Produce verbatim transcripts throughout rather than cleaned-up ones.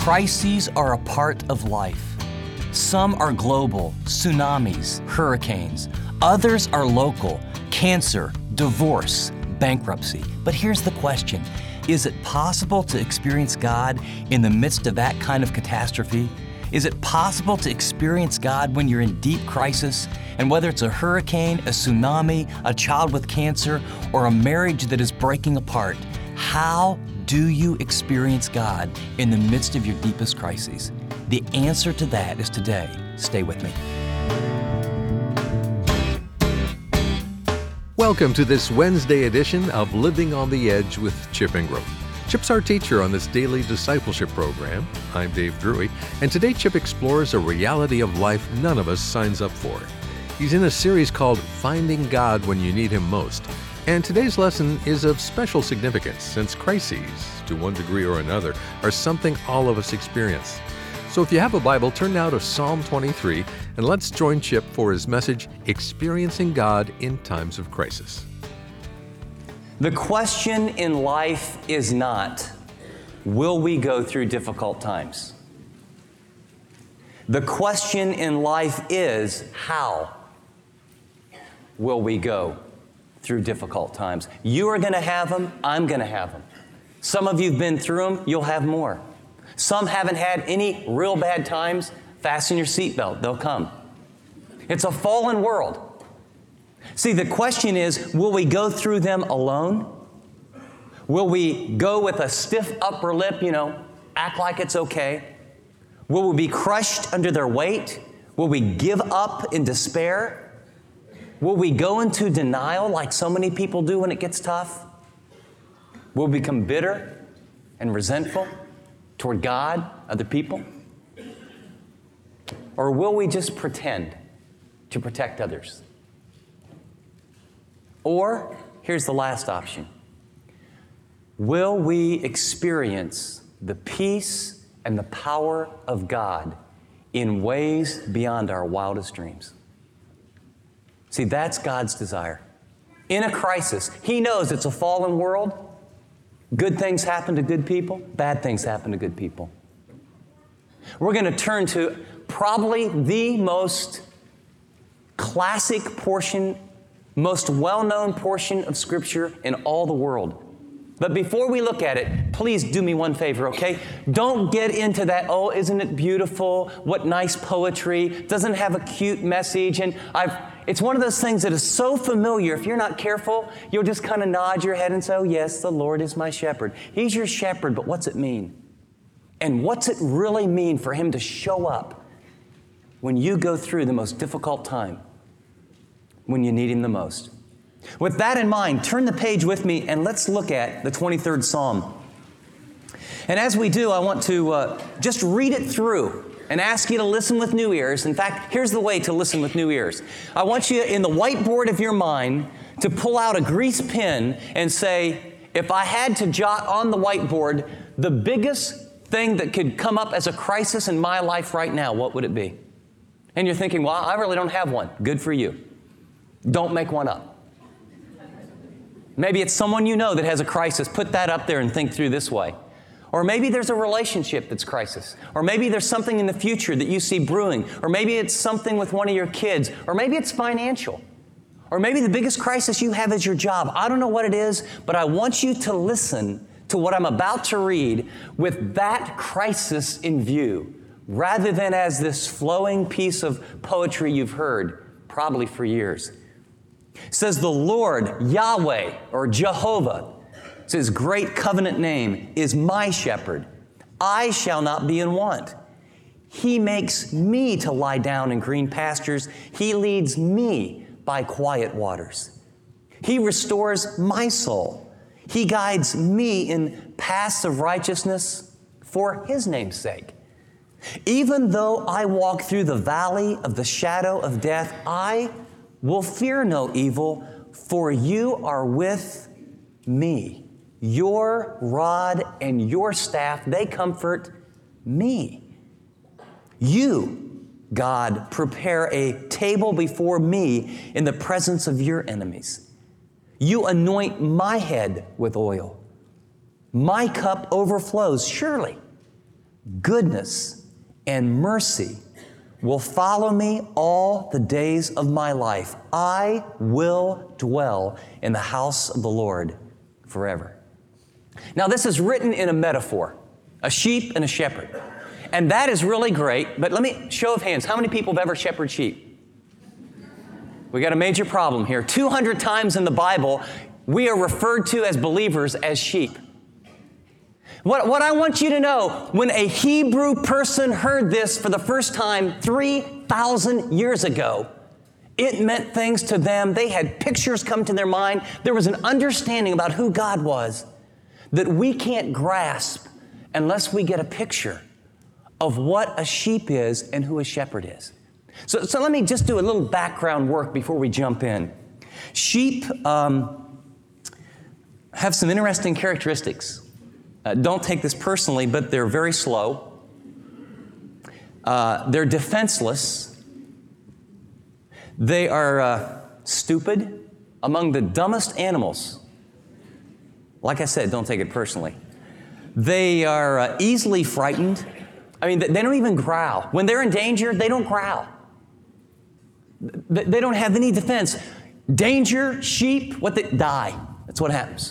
Crises are a part of life. Some are global, tsunamis, hurricanes. Others are local, cancer, divorce, bankruptcy. But here's the question. Is it possible to experience God in the midst of that kind of catastrophe? Is it possible to experience God when you're in deep crisis? And whether it's a hurricane, a tsunami, a child with cancer, or a marriage that is breaking apart, how do you experience God in the midst of your deepest crises? The answer to that is today. Stay with me. Welcome to this Wednesday edition of Living on the Edge with Chip Ingram. Chip's our teacher on this daily discipleship program. I'm Dave Drury, and today Chip explores a reality of life none of us signs up for. He's in a series called Finding God When You Need Him Most. And today's lesson is of special significance since crises, to one degree or another, are something all of us experience. So if you have a Bible, turn now to Psalm twenty-three, and let's join Chip for his message, Experiencing God in Times of Crisis. The question in life is not, will we go through difficult times? The question in life is, how will we go through difficult times? You are going to have them, I'm going to have them. Some of you have been through them, you'll have more. Some haven't had any real bad times. Fasten your seatbelt, they'll come. It's a fallen world. See, the question is, will we go through them alone? Will we go with a stiff upper lip, you know, act like it's okay? Will we be crushed under their weight? Will we give up in despair? Will we go into denial like so many people do when it gets tough? Will we become bitter and resentful toward God, other people? Or will we just pretend to protect others? Or, here's the last option. Will we experience the peace and the power of God in ways beyond our wildest dreams? See, that's God's desire. In a crisis, He knows it's a fallen world. Good things happen to good people. Bad things happen to good people. We're going to turn to probably the most classic portion, most well-known portion of Scripture in all the world. But before we look at it, please do me one favor, okay? Don't get into that, oh, isn't it beautiful? What nice poetry. Doesn't have a cute message. And I've, it's one of those things that is so familiar, if you're not careful, you'll just kind of nod your head and say, oh, yes, the Lord is my shepherd. He's your shepherd, but what's it mean? And what's it really mean for Him to show up when you go through the most difficult time, when you need Him the most? With that in mind, turn the page with me and let's look at the twenty-third Psalm. And as we do, I want to uh, just read it through and ask you to listen with new ears. In fact, here's the way to listen with new ears. I want you in the whiteboard of your mind to pull out a grease pen and say, if I had to jot on the whiteboard the biggest thing that could come up as a crisis in my life right now, what would it be? And you're thinking, well, I really don't have one. Good for you. Don't make one up. Maybe it's someone you know that has a crisis. Put that up there and think through this way. Or maybe there's a relationship that's crisis. Or maybe there's something in the future that you see brewing. Or maybe it's something with one of your kids. Or maybe it's financial. Or maybe the biggest crisis you have is your job. I don't know what it is, but I want you to listen to what I'm about to read with that crisis in view, rather than as this flowing piece of poetry you've heard probably for years. It says, the Lord, Yahweh, or Jehovah, it's His great covenant name, is my shepherd. I shall not be in want. He makes me to lie down in green pastures. He leads me by quiet waters. He restores my soul. He guides me in paths of righteousness for His name's sake. Even though I walk through the valley of the shadow of death, I will fear no evil, for you are with me. Your rod and your staff, they comfort me. You, God, prepare a table before me in the presence of your enemies. You anoint my head with oil. My cup overflows. Surely goodness and mercy will follow me all the days of my life. I will dwell in the house of the Lord forever. Now, this is written in a metaphor, a sheep and a shepherd. And that is really great, but let me, show of hands, how many people have ever shepherded sheep? We got a major problem here. two hundred times in the Bible, we are referred to as believers as sheep. What, what I want you to know, when a Hebrew person heard this for the first time three thousand years ago, it meant things to them. They had pictures come to their mind. There was an understanding about who God was that we can't grasp unless we get a picture of what a sheep is and who a shepherd is. So, so let me just do a little background work before we jump in. Sheep um, have some interesting characteristics. Uh, don't take this personally, but they're very slow. Uh, they're defenseless. They are uh, stupid, among the dumbest animals. Like I said, don't take it personally. They are uh, easily frightened. I mean, they don't even growl. When they're in danger, they don't growl. They don't have any defense. Danger, sheep, what they die. That's what happens.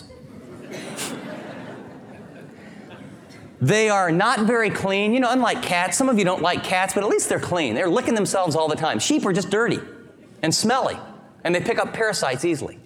They are not very clean. You know, unlike cats, some of you don't like cats, but at least they're clean. They're licking themselves all the time. Sheep are just dirty and smelly, and they pick up parasites easily.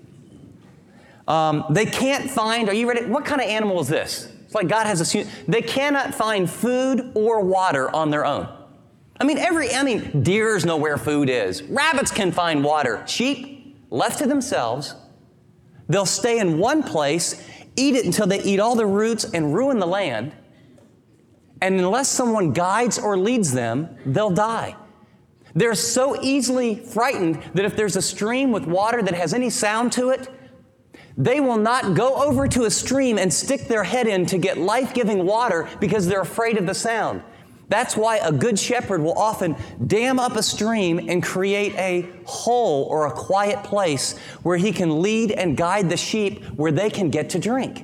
Um, they can't find, are you ready? What kind of animal is this? It's like God has a, they cannot find food or water on their own. I mean, every, I mean, deers know where food is. Rabbits can find water. Sheep, left to themselves, they'll stay in one place, eat it until they eat all the roots and ruin the land. And unless someone guides or leads them, they'll die. They're so easily frightened that if there's a stream with water that has any sound to it, they will not go over to a stream and stick their head in to get life-giving water because they're afraid of the sound. That's why a good shepherd will often dam up a stream and create a hole or a quiet place where he can lead and guide the sheep where they can get to drink.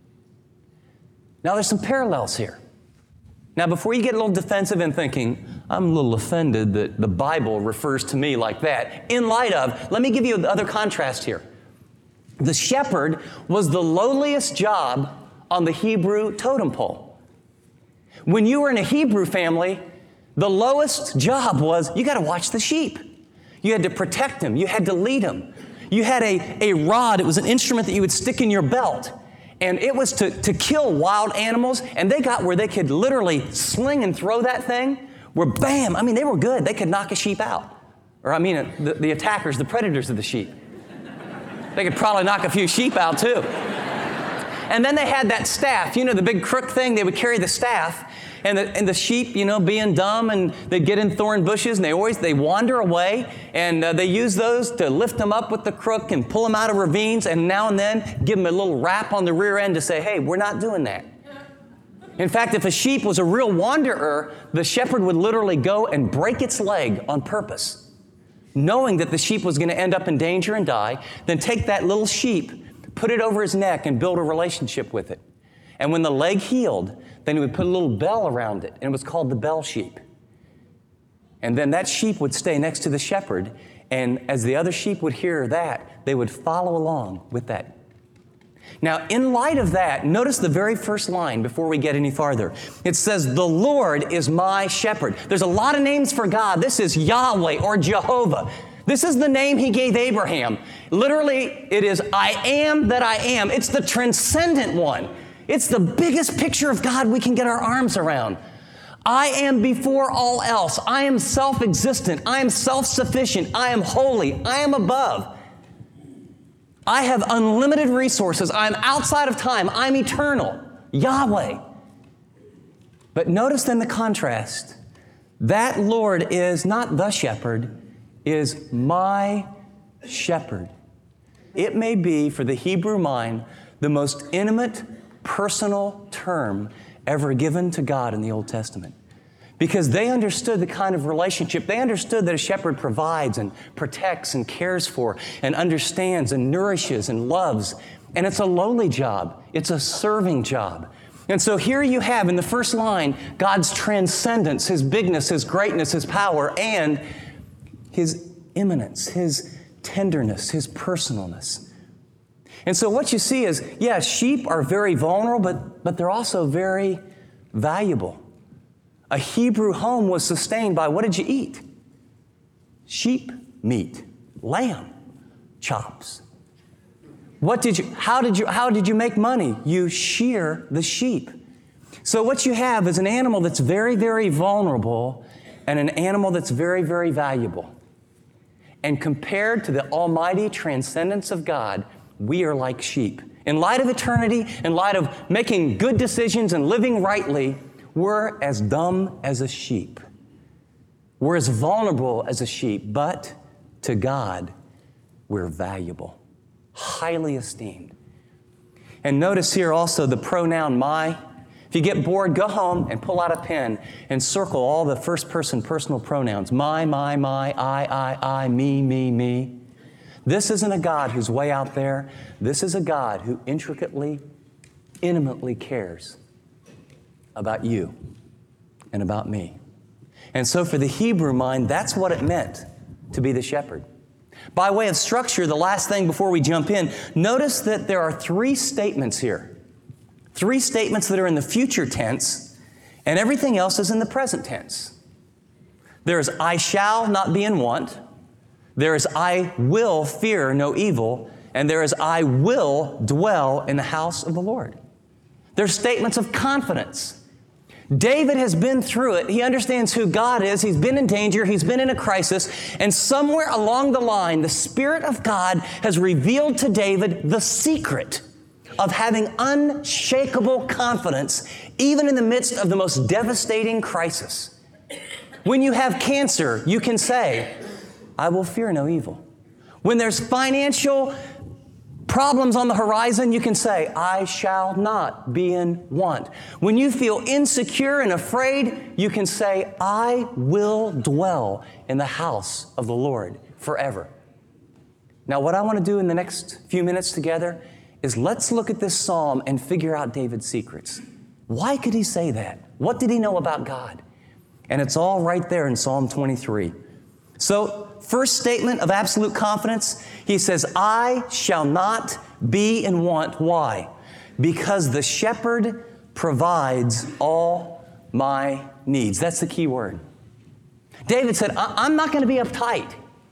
Now, there's some parallels here. Now, before you get a little defensive and thinking, I'm a little offended that the Bible refers to me like that, in light of, let me give you the other contrast here. The shepherd was the lowliest job on the Hebrew totem pole. When you were in a Hebrew family, the lowest job was you got to watch the sheep. You had to protect them. You had to lead them. You had a, a rod. It was an instrument that you would stick in your belt. And it was to, to kill wild animals. And they got where they could literally sling and throw that thing, where bam, I mean, they were good. They could knock a sheep out. Or I mean, the, the attackers, the predators of the sheep. They could probably knock a few sheep out too. And then they had that staff, you know, the big crook thing. They would carry the staff, and the, and the sheep, you know, being dumb, and they'd get in thorn bushes, and they always, they wander away, and uh, they use those to lift them up with the crook and pull them out of ravines, and now and then give them a little rap on the rear end to say, hey, we're not doing that. In fact, if a sheep was a real wanderer, the shepherd would literally go and break its leg on purpose, knowing that the sheep was going to end up in danger and die, then take that little sheep, put it over his neck, and build a relationship with it. And when the leg healed, then he would put a little bell around it, and it was called the bell sheep. And then that sheep would stay next to the shepherd, and as the other sheep would hear that, they would follow along with that. Now, in light of that, notice the very first line before we get any farther. It says, the Lord is my shepherd. There's a lot of names for God. This is Yahweh or Jehovah. This is the name he gave Abraham. Literally, it is I am that I am. It's the transcendent one. It's the biggest picture of God we can get our arms around. I am before all else. I am self-existent. I am self-sufficient. I am holy. I am above. I have unlimited resources. I am outside of time. I'm eternal. Yahweh. But notice then the contrast. That Lord is not the shepherd, is my shepherd. It may be, for the Hebrew mind, the most intimate, personal term ever given to God in the Old Testament. Because they understood the kind of relationship. They understood that a shepherd provides and protects and cares for and understands and nourishes and loves. And it's a lowly job. It's a serving job. And so here you have in the first line, God's transcendence, His bigness, His greatness, His power, and His immanence, His tenderness, His personalness. And so what you see is, yeah, sheep are very vulnerable, but, but they're also very valuable. A Hebrew home was sustained by, what did you eat? Sheep meat, lamb chops. What did you, how did you, how did you make money? You shear the sheep. So what you have is an animal that's very, very vulnerable and an animal that's very, very valuable. And compared to the almighty transcendence of God, we are like sheep. In light of eternity, in light of making good decisions and living rightly, we're as dumb as a sheep. We're as vulnerable as a sheep, but to God, we're valuable, highly esteemed. And notice here also the pronoun my. If you get bored, go home and pull out a pen and circle all the first person personal pronouns. My, my, my, I, I, I, me, me, me. This isn't a God who's way out there. This is a God who intricately, intimately cares about you and about me. And so for the Hebrew mind, that's what it meant to be the shepherd. By way of structure, the last thing before we jump in, notice that there are three statements here. Three statements that are in the future tense, and everything else is in the present tense. There is I shall not be in want. There is I will fear no evil. And there is I will dwell in the house of the Lord. They're statements of confidence. David has been through it. He understands who God is. He's been in danger. He's been in a crisis. And somewhere along the line, the Spirit of God has revealed to David the secret of having unshakable confidence, even in the midst of the most devastating crisis. When you have cancer, you can say, I will fear no evil. When there's financial problems on the horizon, you can say, I shall not be in want. When you feel insecure and afraid, you can say, I will dwell in the house of the Lord forever. Now, what I want to do in the next few minutes together is let's look at this psalm and figure out David's secrets. Why could he say that? What did he know about God? And it's all right there in Psalm twenty-three. So, first statement of absolute confidence, he says, I shall not be in want. Why? Because the shepherd provides all my needs. That's the key word. David said, I'm not going to be uptight.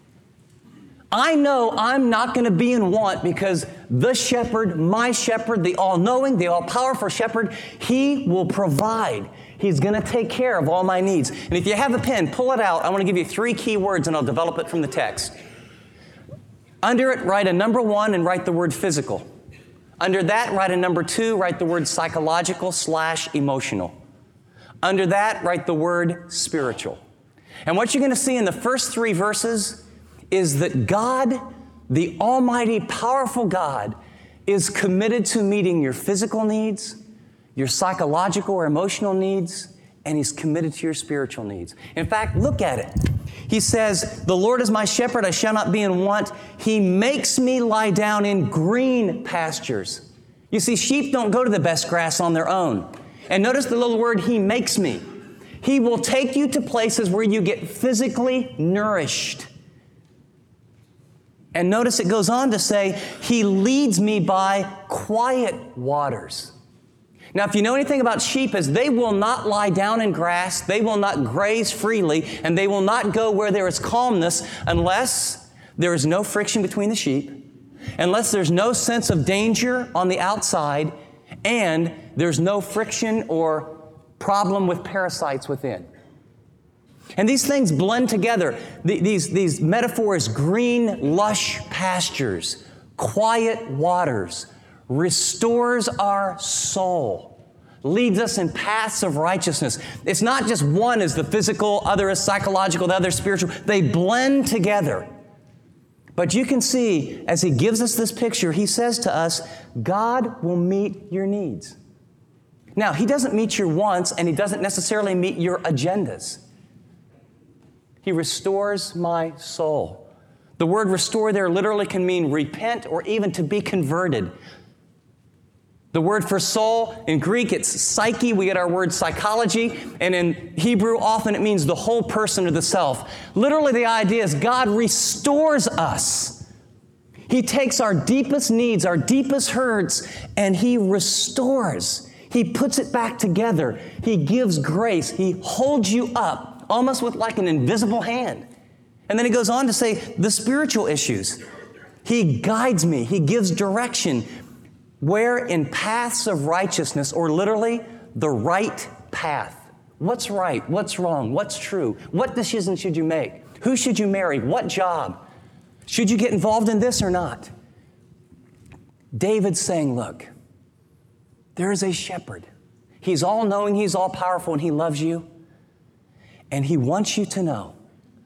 I know I'm not going to be in want because the shepherd, my shepherd, the all-knowing, the all-powerful shepherd, He will provide. He's going to take care of all my needs. And if you have a pen, pull it out. I want to give you three key words and I'll develop it from the text. Under it, write a number one and write the word physical. Under that, write a number two, write the word psychological slash emotional. Under that, write the word spiritual. And what you're going to see in the first three verses is that God, the almighty, powerful God, is committed to meeting your physical needs, your psychological or emotional needs, and He's committed to your spiritual needs. In fact, look at it. He says, the Lord is my shepherd, I shall not be in want. He makes me lie down in green pastures. You see, sheep don't go to the best grass on their own. And notice the little word, He makes me. He will take you to places where you get physically nourished. And notice it goes on to say, He leads me by quiet waters. Now, if you know anything about sheep, is they will not lie down in grass, they will not graze freely, and they will not go where there is calmness unless there is no friction between the sheep, unless there's no sense of danger on the outside, and there's no friction or problem with parasites within. And these things blend together. These, these metaphors, green, lush pastures, quiet waters, restores our soul, leads us in paths of righteousness. It's not just one is the physical, other is psychological, the other is spiritual. They blend together. But you can see, as He gives us this picture, He says to us, God will meet your needs. Now, He doesn't meet your wants, and He doesn't necessarily meet your agendas. He restores my soul. The word restore there literally can mean repent or even to be converted. The word for soul, in Greek, it's psyche. We get our word psychology. And in Hebrew, often it means the whole person or the self. Literally, the idea is God restores us. He takes our deepest needs, our deepest hurts, and He restores. He puts it back together. He gives grace. He holds you up, almost with like an invisible hand. And then He goes on to say the spiritual issues. He guides me. He gives direction. Where in paths of righteousness, or literally, the right path. What's right? What's wrong? What's true? What decision should you make? Who should you marry? What job? Should you get involved in this or not? David's saying, look, there is a shepherd. He's all-knowing, He's all-powerful, and He loves you. And He wants you to know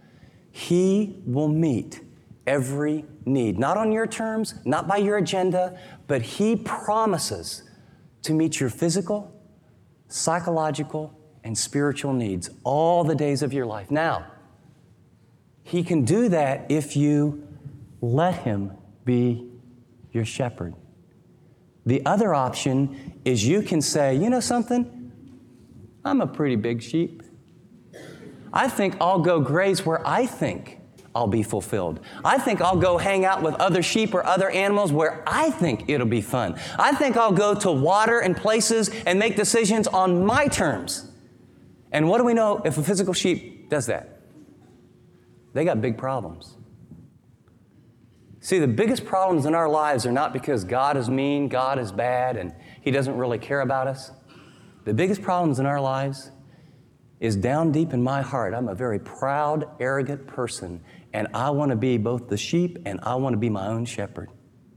He will meet every need. Not on your terms, not by your agenda, but He promises to meet your physical, psychological, and spiritual needs all the days of your life. Now, He can do that if you let Him be your shepherd. The other option is you can say, you know something? I'm a pretty big sheep. I think I'll go graze where I think I'll be fulfilled. I think I'll go hang out with other sheep or other animals where I think it'll be fun. I think I'll go to water and places and make decisions on my terms. And what do we know if a physical sheep does that? They got big problems. See, the biggest problems in our lives are not because God is mean, God is bad, and He doesn't really care about us. The biggest problems in our lives is down deep in my heart. I'm a very proud, arrogant person, and I want to be both the sheep and I want to be my own shepherd.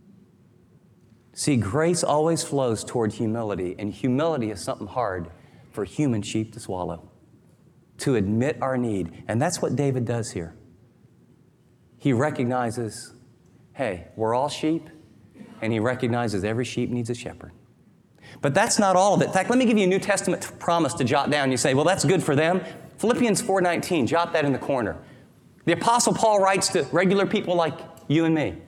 See, grace always flows toward humility, and humility is something hard for human sheep to swallow, to admit our need. And that's what David does here. He recognizes, hey, we're all sheep, and he recognizes every sheep needs a shepherd. But that's not all of it. In fact, let me give you a New Testament promise to jot down. You say, well, that's good for them. Philippians four nineteen, jot that in the corner. The Apostle Paul writes to regular people like you and me.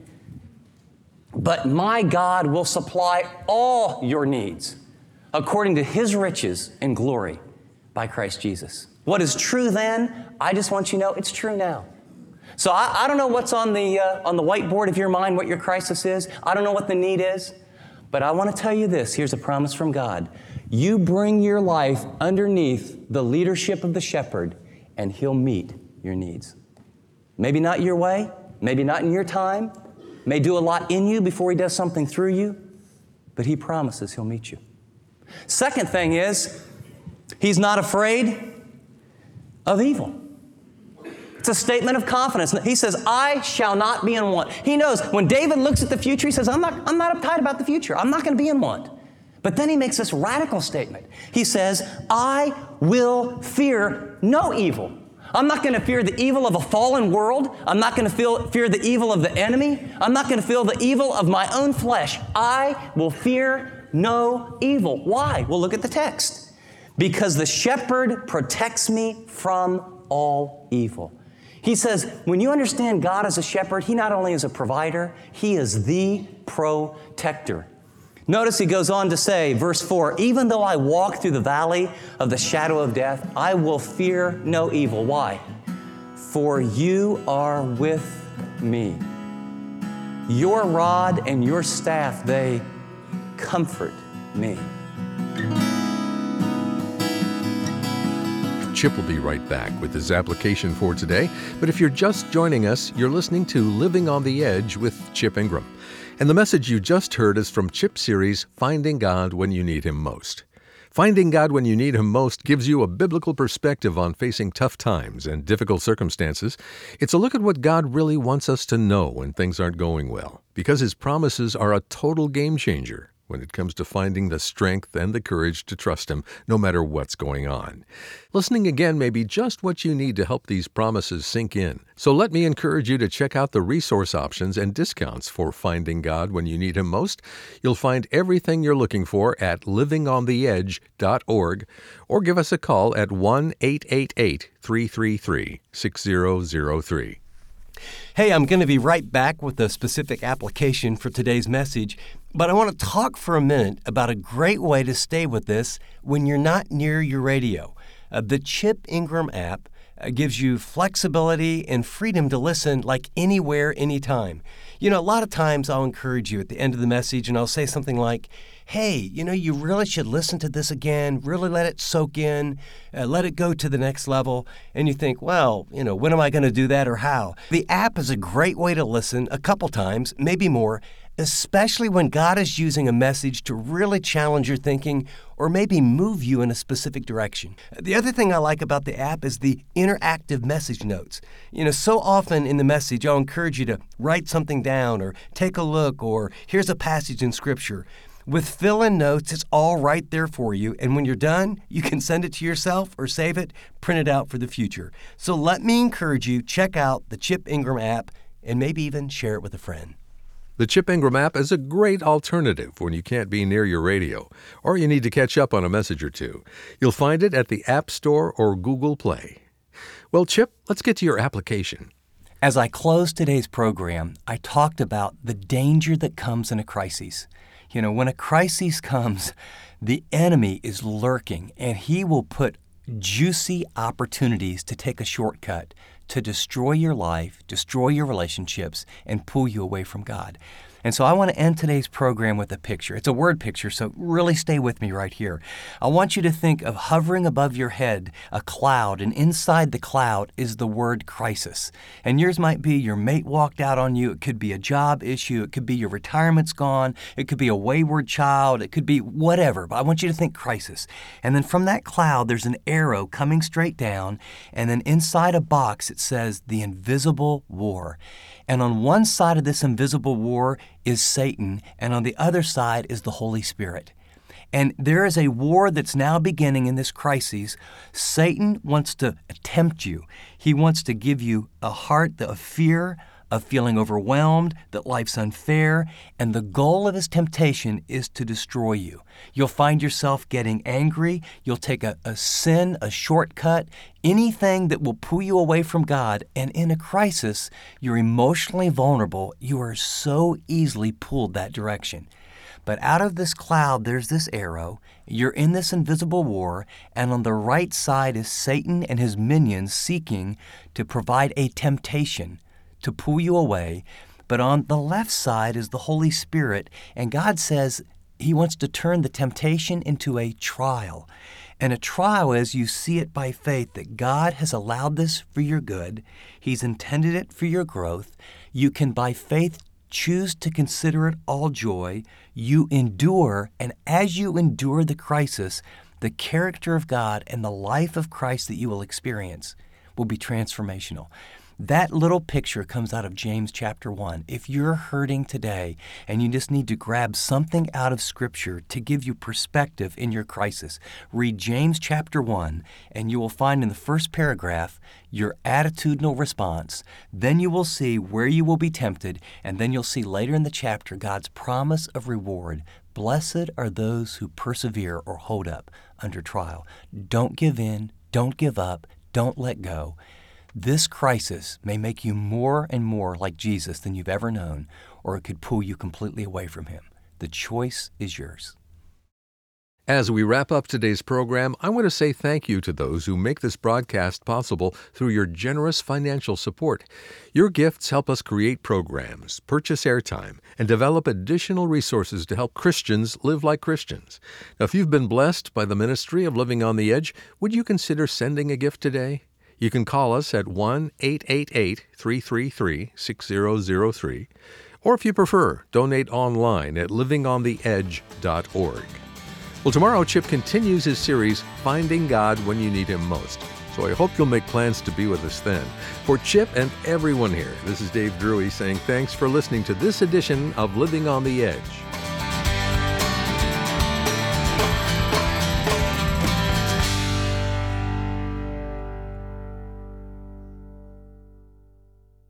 But my God will supply all your needs according to His riches and glory by Christ Jesus. What is true then, I just want you to know it's true now. So I, I don't know what's on the, uh, on the whiteboard of your mind, what your crisis is. I don't know what the need is. But I want to tell you this. Here's a promise from God. You bring your life underneath the leadership of the shepherd, and He'll meet your needs. Maybe not your way, maybe not in your time, may do a lot in you before He does something through you, but He promises He'll meet you. Second thing is, He's not afraid of evil. It's a statement of confidence. He says, I shall not be in want. He knows when David looks at the future, he says, I'm not, I'm not uptight about the future. I'm not going to be in want. But then he makes this radical statement. He says, I will fear no evil. I'm not going to fear the evil of a fallen world. I'm not going to feel, fear the evil of the enemy. I'm not going to feel the evil of my own flesh. I will fear no evil. Why? Well, look at the text. Because the shepherd protects me from all evil. He says, when you understand God as a shepherd, He not only is a provider, He is the protector. Notice he goes on to say, verse four, even though I walk through the valley of the shadow of death, I will fear no evil. Why? For you are with me. Your rod and your staff, they comfort me. Chip will be right back with his application for today. But if you're just joining us, you're listening to Living on the Edge with Chip Ingram. And the message you just heard is from Chip's series, Finding God When You Need Him Most. Finding God When You Need Him Most gives you a biblical perspective on facing tough times and difficult circumstances. It's a look at what God really wants us to know when things aren't going well, because His promises are a total game changer when it comes to finding the strength and the courage to trust Him no matter what's going on. Listening again may be just what you need to help these promises sink in. So let me encourage you to check out the resource options and discounts for Finding God When You Need Him Most. You'll find everything you're looking for at living on the edge dot org, or give us a call at one eight eight eight, three three three, six zero zero three. Hey, I'm going to be right back with a specific application for today's message. But I want to talk for a minute about a great way to stay with this when you're not near your radio. Uh, the Chip Ingram app uh, gives you flexibility and freedom to listen like anywhere, anytime. You know, a lot of times I'll encourage you at the end of the message and I'll say something like, hey, you know, you really should listen to this again, really let it soak in, uh, let it go to the next level. And you think, well, you know, when am I going to do that or how? The app is a great way to listen a couple times, maybe more, especially when God is using a message to really challenge your thinking or maybe move you in a specific direction. The other thing I like about the app is the interactive message notes. You know, so often in the message, I'll encourage you to write something down or take a look or here's a passage in Scripture. With fill-in notes, it's all right there for you, and when you're done, you can send it to yourself or save it, print it out for the future. So let me encourage you, check out the Chip Ingram app and maybe even share it with a friend. The Chip Ingram app is a great alternative when you can't be near your radio or you need to catch up on a message or two. You'll find it at the App Store or Google Play. Well, Chip, let's get to your application. As I close today's program, I talked about the danger that comes in a crisis. You know, when a crisis comes, the enemy is lurking, and he will put juicy opportunities to take a shortcut, to destroy your life, destroy your relationships, and pull you away from God. And so I want to end today's program with a picture. It's a word picture, so really stay with me right here. I want you to think of hovering above your head a cloud, and inside the cloud is the word crisis. And yours might be your mate walked out on you. It could be a job issue. It could be your retirement's gone. It could be a wayward child. It could be whatever. But I want you to think crisis. And then from that cloud, there's an arrow coming straight down. And then inside a box, it says the invisible war. And on one side of this invisible war is Satan, and on the other side is the Holy Spirit. And there is a war that's now beginning in this crisis. Satan wants to tempt you. He wants to give you a heart of fear, of feeling overwhelmed, that life's unfair, and the goal of his temptation is to destroy you. You'll find yourself getting angry. You'll take a, a sin, a shortcut, anything that will pull you away from God. And in a crisis, you're emotionally vulnerable. You are so easily pulled that direction. But out of this cloud, there's this arrow. You're in this invisible war, and on the right side is Satan and his minions seeking to provide a temptation to pull you away. But on the left side is the Holy Spirit, and God says he wants to turn the temptation into a trial. And a trial is you see it by faith that God has allowed this for your good. He's intended it for your growth. You can by faith choose to consider it all joy. You endure, and as you endure the crisis, the character of God and the life of Christ that you will experience will be transformational. That little picture comes out of James chapter one. If you're hurting today and you just need to grab something out of Scripture to give you perspective in your crisis, read James chapter one, and you will find in the first paragraph your attitudinal response. Then you will see where you will be tempted, and then you'll see later in the chapter God's promise of reward. Blessed are those who persevere or hold up under trial. Don't give in. Don't give up. Don't let go. This crisis may make you more and more like Jesus than you've ever known, or it could pull you completely away from him. The choice is yours. As we wrap up today's program, I want to say thank you to those who make this broadcast possible through your generous financial support. Your gifts help us create programs, purchase airtime, and develop additional resources to help Christians live like Christians. Now, if you've been blessed by the ministry of Living on the Edge, would you consider sending a gift today? You can call us at one eight eight eight, three three three, six zero zero three, or if you prefer, donate online at living on the edge dot org. Well, tomorrow Chip continues his series, Finding God When You Need Him Most. So I hope you'll make plans to be with us then. For Chip and everyone here, this is Dave Drury saying thanks for listening to this edition of Living on the Edge.